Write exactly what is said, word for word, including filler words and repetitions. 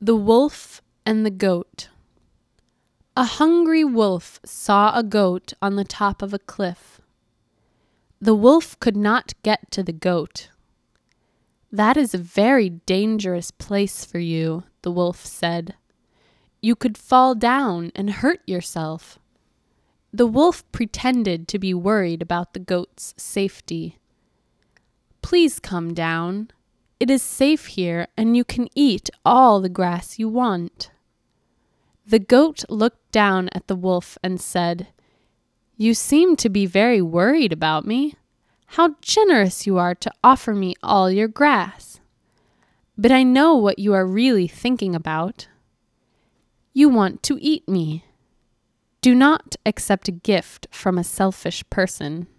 The Wolf and the Goat. A hungry wolf saw a goat on the top of a cliff. The wolf could not get to the goat. "That is a very dangerous place for you," the wolf said. "You could fall down and hurt yourself." The wolf pretended to be worried about the goat's safety. "Please come down. It is safe here, and you can eat all the grass you want." The goat looked down at the wolf and said, "You seem to be very worried about me. How generous you are to offer me all your grass. But I know what you are really thinking about. You want to eat me. Do not accept a gift from a selfish person."